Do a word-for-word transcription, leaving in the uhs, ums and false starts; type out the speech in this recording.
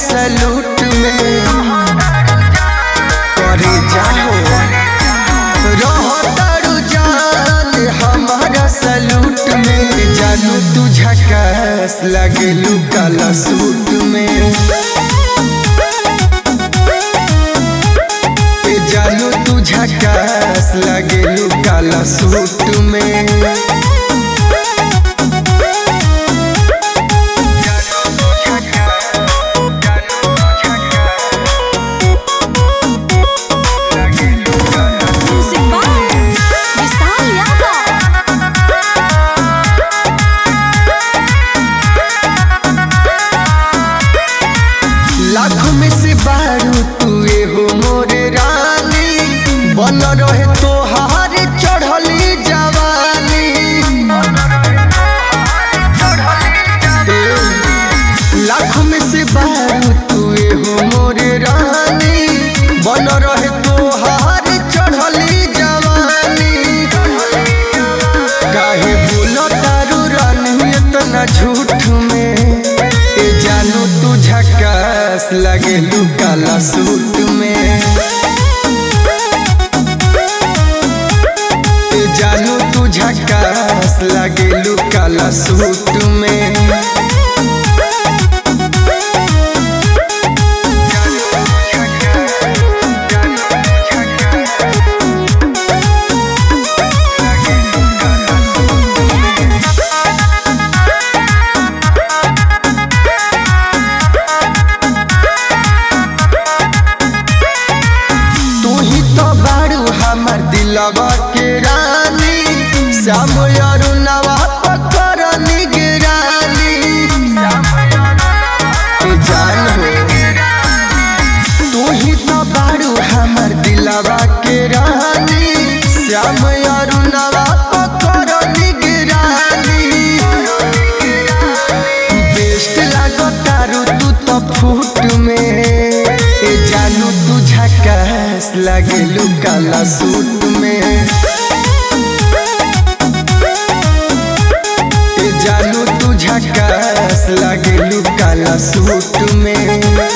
Salute में करे जाओ रहो तारू जान हमारा सलूट में। जानू तू झकास लगेलू काला सूट में। जानू तू झकास लगेलू काला सूट में। लाखों में से बारू तू हो मोरे रानी, बन रहे तोहार चढ़ली जवानी। लाखों में से बारू तू हो मोरे रानी, बन रहे तोहार चढ़ली जवानी। काहे बोलो तारू रानी इतना झूठ में। जानू तू झकास लगेलू काला सूट में। जानू तू झकास लगेलू काला सूट में। हमार दिलवा के रानी, श्याम अरुणवा पकड़ निगरानी। जान हो तू ही तो बारू हमार दिलवा के रानी, श्याम अरुणवा पकड़ निगरानी। बेस्ट लागो तारू तू तो फूट में। जानू तू झकास लगेलू काला सूट में। जानू तू झकास लगेलू काला सूट में।